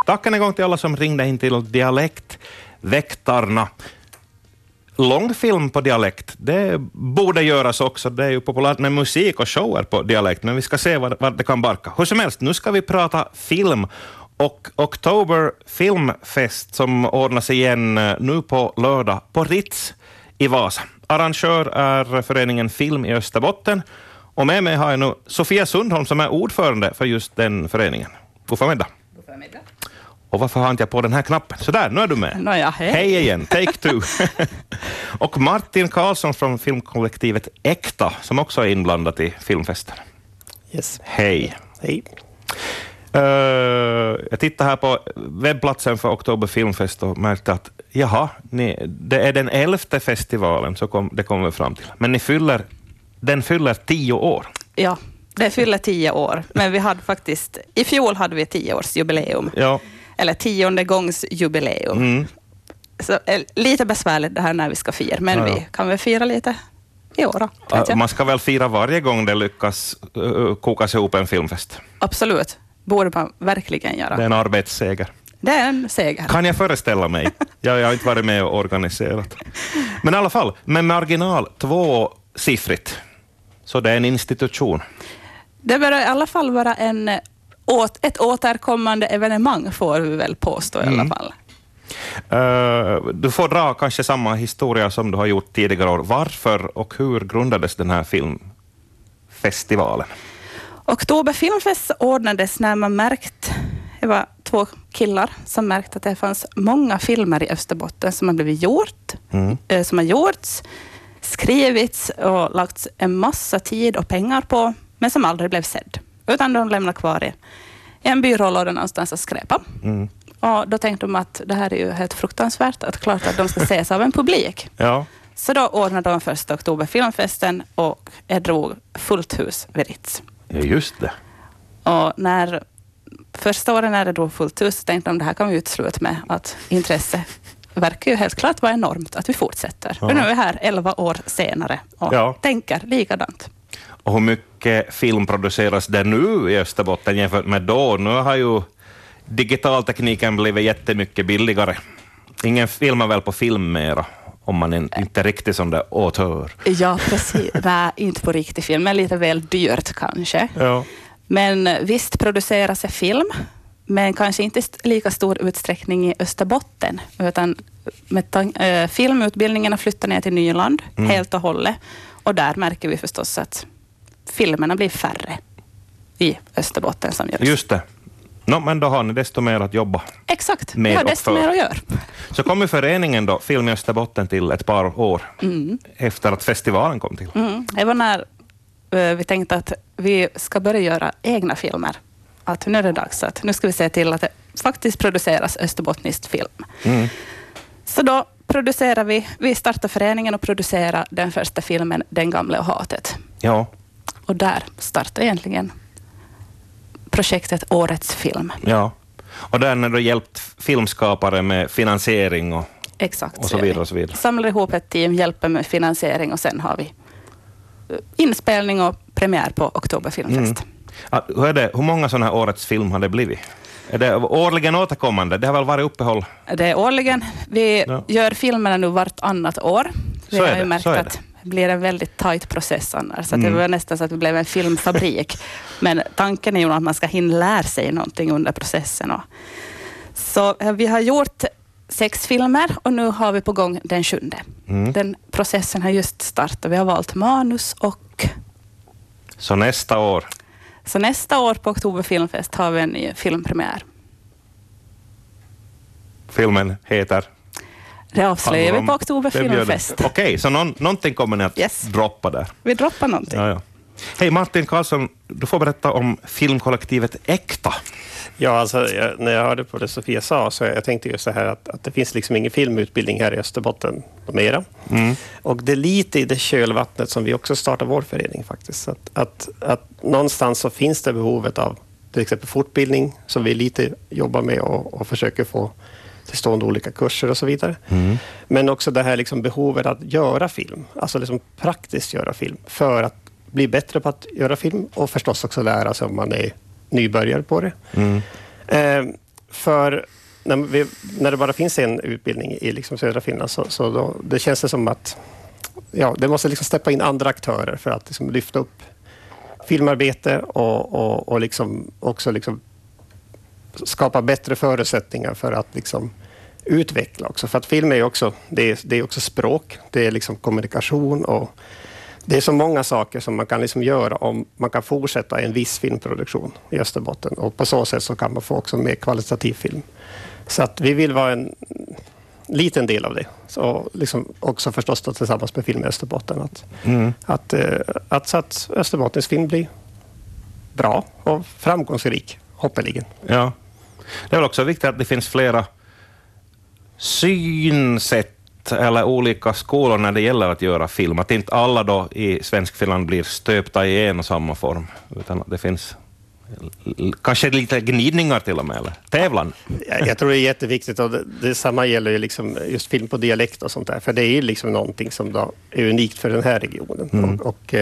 Tack en gång till alla som ringde in till Dialektväktarna. Långfilm på dialekt, det borde göras också. Det är ju populärt med musik och shower på dialekt, men vi ska se vad det kan barka. Hur som helst, nu ska vi prata film och Oktober Filmfest som ordnas igen nu på lördag på Ritz i Vasa. Arrangör är föreningen Film i Österbotten och med mig har jag nu Sofia Sundholm som är ordförande för just den föreningen. God förmiddag. God förmiddag. Och varför har inte jag på den här knappen? Så där, nu är du med. Nåja, hej. Hej igen, take two. Och Martin Karlsson från filmkollektivet Äkta som också är inblandat i filmfesten. Yes. Hej. Hej. Jag tittar här på webbplatsen för Oktober Filmfest och märkte att det är den 11:e festivalen, så det kommer vi fram till. Men den fyller 10 år. Ja, det fyller 10 år. Men vi hade faktiskt, i fjol hade vi 10-årsjubileum. Ja. Eller 10:e gångs jubileum. Mm. Så lite besvärligt det här när vi ska fira. Men vi kan väl fira lite i år då. Man ska väl fira varje gång det lyckas kokas ihop en filmfest. Absolut. Borde man verkligen göra. Det är en arbetsseger. Det är en seger. Kan jag föreställa mig. Jag har inte varit med och organiserat. Men i alla fall, med marginal 2-siffrigt. Så det är en institution. Det bör i alla fall vara ett återkommande evenemang, får vi väl påstå i alla fall. Du får dra kanske samma historia som du har gjort tidigare år. Varför och hur grundades den här filmfestivalen? Oktober Filmfest ordnades när man det var 2 killar som märkte att det fanns många filmer i Österbotten som har blivit som har gjorts, skrivits och lagts en massa tid och pengar på, men som aldrig blev sedd. Utan de lämnade kvar i en byrålåda någonstans och skräpa. Och då tänkte de att det här är ju helt fruktansvärt, att klart att de ska ses av en publik. Ja. Så då ordnade de 1 oktober filmfesten och jag drog fullt hus vid Ritz. Ja, just det. Och första åren när det drog fullt hus tänkte de att det här kan vi utsluta med, att intresse verkar ju helt klart vara enormt att vi fortsätter. Ja. Och nu är vi här 11 år senare och tänker likadant. Och hur mycket film produceras det nu i Österbotten jämfört med då? Nu har ju digitaltekniken blivit jättemycket billigare. Ingen filmar väl på film mera, om man inte är riktigt som det auteur. Ja, precis. Nej, inte på riktig film, men lite väl dyrt kanske. Ja. Men visst produceras det film, men kanske inte i lika stor utsträckning i Österbotten, utan filmutbildningarna flyttar ner till Nyland helt och hållet. Och där märker vi förstås att filmerna blir färre i Österbotten som görs. Just det. Men då har ni desto mer att jobba. Exakt, vi har desto mer att göra. Så kom ju föreningen då, Film i Österbotten, till ett par år efter att festivalen kom till. Det var när vi tänkte att vi ska börja göra egna filmer. Att nu är det dags att nu ska vi se till att det faktiskt produceras österbottniskt film. Så då producerar vi startar föreningen och producerar den första filmen, Den gamla och hatet. Ja. Och där startar egentligen projektet Årets film. Ja, och där när du hjälpt filmskapare med finansiering och så vidare och så vidare. Samlar ihop ett team, hjälper med finansiering och sen har vi inspelning och premiär på Oktober Filmfest. Hur många sådana här Årets film har det blivit? Är det årligen återkommande? Det har väl varit uppehåll? Det är årligen. Vi gör filmerna nu vartannat år. Vi har ju märkt att det blir en väldigt tajt process annars. Så det var nästan så att det blev en filmfabrik. Men tanken är ju att man ska hinna lära sig någonting under processen. Så vi har gjort 6 filmer och nu har vi på gång den 7:e. Den processen har just startat. Vi har valt manus och... Så nästa år på Oktober Filmfest har vi en ny filmpremiär. Filmen heter? Det avslöjar vi på Oktober Filmfest. Okej, så någonting kommer ni att droppa där? Vi droppar någonting. Ja. Hej Martin Karlsson, du får berätta om filmkollektivet Äkta. Ja, alltså när jag hörde på det Sofia sa så jag tänkte ju så här att det finns liksom ingen filmutbildning här i Österbotten mera. Och det är lite i det kölvattnet som vi också startar vår förening faktiskt. Att någonstans så finns det behovet av till exempel fortbildning som vi lite jobbar med och försöker få till stående olika kurser och så vidare. Men också det här liksom behovet att göra film, alltså liksom praktiskt göra film för att bli bättre på att göra film och förstås också lära sig om man är nybörjare på det. för när det bara finns en utbildning i liksom södra Finland så då, det känns det som att det måste liksom steppa in andra aktörer för att liksom lyfta upp filmarbete och liksom också liksom skapa bättre förutsättningar för att liksom utveckla också. För att film är ju också, det är också språk, det är liksom kommunikation och det är så många saker som man kan liksom göra om man kan fortsätta en viss filmproduktion i Österbotten. Och på så sätt så kan man få också mer kvalitativ film. Så att vi vill vara en liten del av det. Så liksom också förstås då tillsammans med Film i Österbotten. Att Österbottens film blir bra och framgångsrik, hoppeligen. Ja. Det är väl också viktigt att det finns flera synsätt eller olika skolor när det gäller att göra film. Att inte alla då i Svenskfinland blir stöpta i en och samma form. Utan att det finns kanske lite glidningar till och med, eller tävlan. Jag tror det är jätteviktigt och det samma gäller ju liksom just film på dialekt och sånt där. För det är ju liksom någonting som då är unikt för den här regionen. Och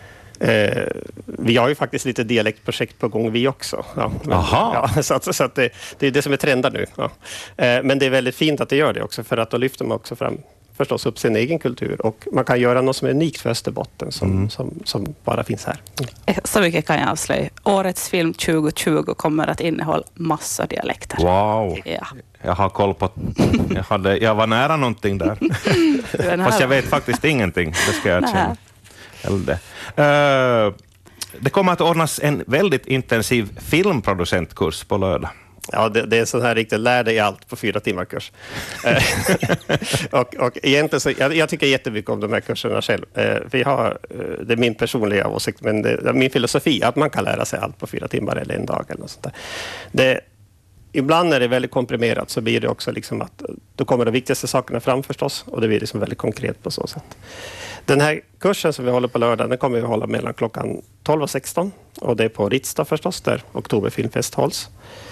vi har ju faktiskt lite dialektprojekt på gång vi också. Så att det är det som är trenden nu. Ja. Men det är väldigt fint att det gör det också, för att då lyfter man också fram förstås upp sin egen kultur och man kan göra något som är unikt för Österbotten som bara finns här. Så mycket kan jag avslöja. Årets film 2020 kommer att innehålla massa dialekter. Wow! Ja. Jag har koll på... Jag var nära någonting där. Fast jag vet faktiskt ingenting, det ska jag erkänna. Det kommer att ordnas en väldigt intensiv filmproducentkurs på lördag. Ja, det är en sån här riktigt lär dig allt på 4 timmar kurs. och egentligen så, jag tycker jättemycket om de här kurserna själv. Det är min personliga åsikt, men det är min filosofi att man kan lära sig allt på 4 timmar eller en dag eller något sånt där. Ibland när det är väldigt komprimerat så blir det också liksom att då kommer de viktigaste sakerna fram förstås och det blir liksom väldigt konkret på så sätt. Den här kursen som vi håller på lördag, den kommer vi hålla mellan klockan 12 och 16 och det är på Ritzda förstås där Oktoberfilmfest hålls.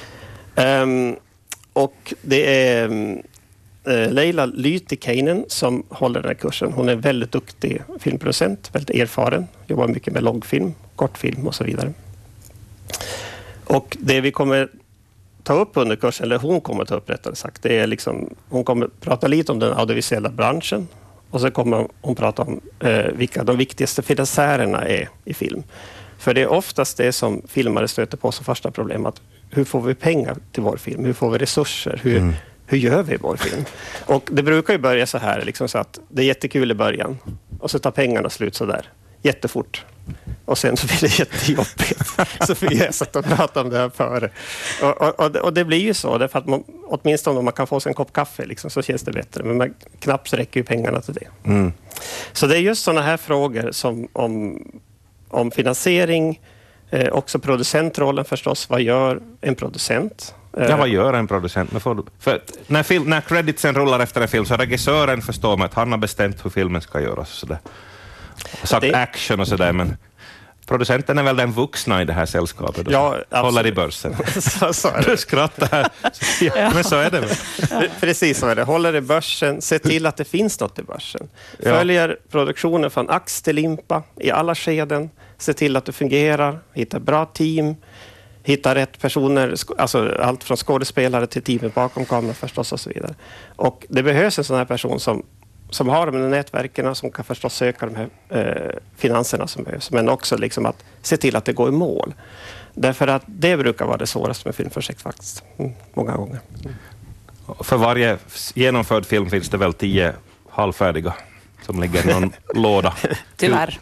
Och det är Leila Lytikainen som håller den här kursen. Hon är väldigt duktig filmproducent, väldigt erfaren, jobbar mycket med långfilm, kortfilm och så vidare. Och det vi kommer ta upp under kursen, eller hon kommer ta upp rättare sagt, det är liksom, hon kommer prata lite om den audiovisuella branschen och så kommer hon prata om vilka de viktigaste finansiärerna är i film. För det är oftast det som filmare stöter på som första problem, att hur får vi pengar till vår film? Hur får vi resurser? Hur gör vi vår film? Och det brukar ju börja så här, liksom så att det är jättekul i början och så tar pengarna slut så där jättefort. Och sen så blir det jättejobbigt. Så vi satt och pratade om det här före. Och det blir ju så, därför att åtminstone om man kan få sig en kopp kaffe liksom, så känns det bättre. Men knappt så räcker ju pengarna till det. Så det är just sådana här frågor som om finansiering, också producentrollen förstås. Vad gör en producent? Ja, vad gör en producent? För när creditsen rullar efter en film så regissören förstår man att han har bestämt hur filmen ska göras. Så sagt action och sådär, men producenten är väl den vuxna i det här sällskapet. Ja, håller i börsen. så är det. Du skrattar. Ja, men så är det väl. Precis så är det. Håller i börsen, se till att det finns något i börsen. Följer produktionen från ax till limpa i alla skeden. Se till att det fungerar, hitta bra team, hitta rätt personer, alltså allt från skådespelare till teamet bakom kameran förstås och så vidare. Och det behövs en sån här person som har de här nätverken, som kan förstås söka de här finanserna som behövs, men också liksom att se till att det går i mål. Därför att det brukar vara det svåraste med filmprojekt faktiskt, många gånger. För varje genomförd film finns det väl 10 halvfärdiga som ligger i någon låda. Tyvärr.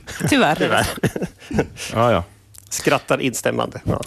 Ja. Skrattar instämmande. Ja.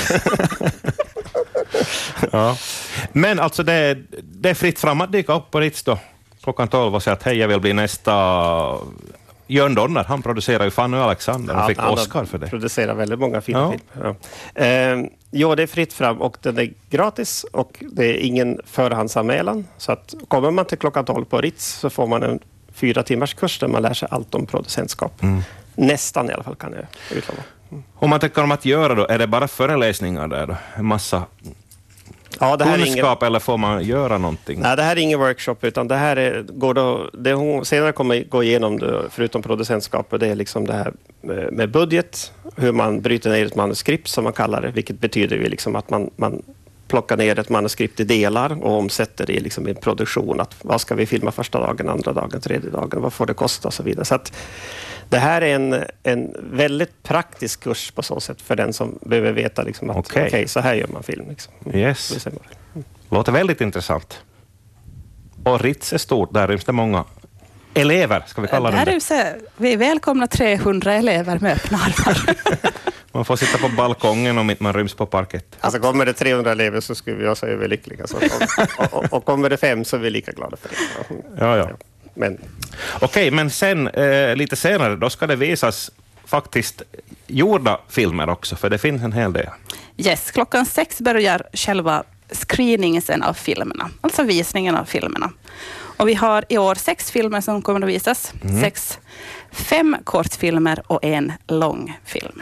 Ja. Men alltså det är fritt fram att dyka upp på Ritz då klockan 12 och säga att hej, jag vill bli nästa Jörn Donner. Han producerar ju Fanny och Alexander och fick Oscar för det. Han producerar väldigt många filmer. Ja. Ja, det är fritt fram och den är gratis och det är ingen förhandsanmälan. Så att kommer man till klockan 12 på Ritz så får man en 4 timmars kurs där man lär sig allt om producentskap. Nästan i alla fall kan jag utlova. Om man tänker om att göra då, är det bara föreläsningar där då? En massa kunskap eller får man göra någonting? Nej, det här är ingen workshop utan det här går då, det hon senare kommer gå igenom då, förutom producentskapet, det är liksom det här med budget, hur man bryter ner ett manuskript som man kallar det, vilket betyder ju liksom att man plockar ner ett manuskript i delar och omsätter det liksom i en produktion. Att, vad ska vi filma första dagen, andra dagen, tredje dagen? Vad får det kosta och så vidare. Så att det här är en väldigt praktisk kurs på så sätt för den som behöver veta liksom, att okej, så här gör man film. Liksom. Yes. Låter väldigt intressant. Och Ritz är stort, där ryms det många elever, ska vi kalla det. Vi välkomnar 300 elever med öppna armar. Man får sitta på balkongen om inte man ryms på parkett. Alltså kommer det 300 elever så skulle vi också vara överlyckliga. Och kommer det 5 så är vi lika glada för det. Ja. Men. Okej, men sen lite senare då ska det visas faktiskt gjorda filmer också, för det finns en hel del. Yes, 6:00 börjar själva screeningen av filmerna, alltså visningen av filmerna. Och vi har i år 6 filmer som kommer att visas. 5 kortfilmer och 1 långfilm.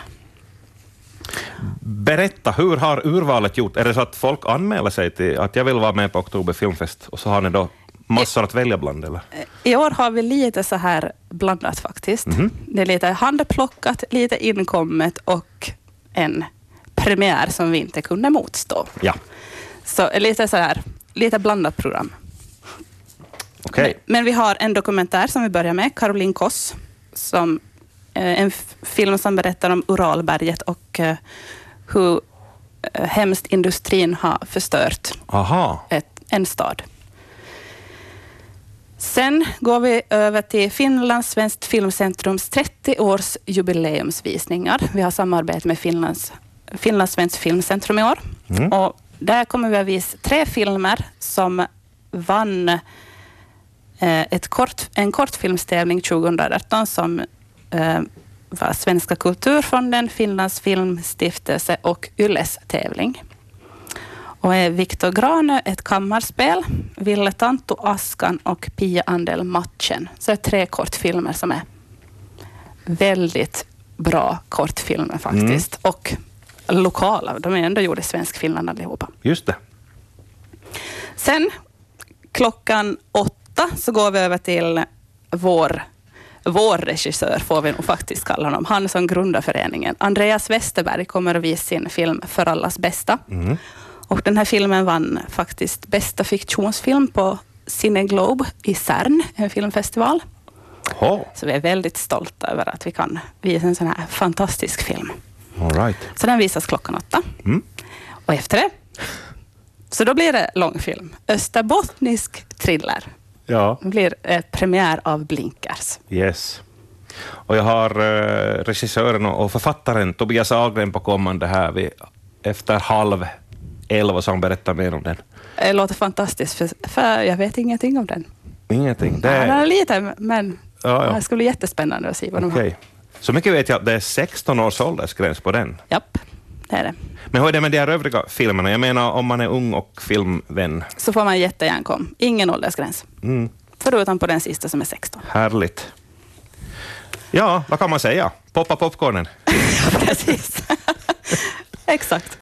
Berätta, hur har urvalet gjort? Är det så att folk anmäler sig till att jag vill vara med på Oktober Filmfest och så har ni då massor att välja bland? Eller? I år har vi lite så här blandat faktiskt. Det är lite handplockat, lite inkommet och en premiär som vi inte kunde motstå. Ja. Så lite så här, lite blandat program. Okay. Men vi har en dokumentär som vi börjar med, Caroline Koss, som en film som berättar om Uralberget och hur hemskt industrin har förstört en stad. Sen går vi över till Finlands Svenskt Filmcentrums 30-års jubileumsvisningar. Vi har samarbete med Finlands Svenskt Filmcentrum i år. Och där kommer vi att visa 3 filmer som vann en kortfilmstävling 2018 som var Svenska kulturfonden, Finlands filmstiftelse och Yles tävling. Och Viktor Granö ett kammarspel, Ville Tanto Askan och Pia Andel Matchen. Så det är 3 kortfilmer som är väldigt bra kortfilmer faktiskt. Och lokala, de är ändå gjorda i svensk Finland allihopa. Just det. Sen 8:00 så går vi över till vår regissör, får vi nog faktiskt kalla honom. Han som grundar föreningen. Andreas Westerberg kommer att visa sin film För allas bästa. Och den här filmen vann faktiskt bästa fiktionsfilm på Cineglobe i CERN, en filmfestival. Så vi är väldigt stolta över att vi kan visa en sån här fantastisk film. All right. Så den visas 8:00. Och efter det, så då blir det långfilm. Österbottnisk thriller. Ja. Det blir premiär av Blinkers. Yes. Och jag har regissören och författaren Tobias Ahlgren på kommande här efter 10:30 som berättar mer om den. Det låter fantastiskt, för jag vet ingenting om den. Ingenting? Det är lite, men ja. det ska bli jättespännande att se vad de har. Så mycket vet jag att det är 16 års åldersgräns på den. Japp, det är det. Men hur är det med de här övriga filmerna? Jag menar, om man är ung och filmvän. Så får man jättegärna komma. Ingen åldersgräns. Förutom på den sista som är 16. Härligt. Ja, vad kan man säga? Poppa popcornen. Precis. Exakt.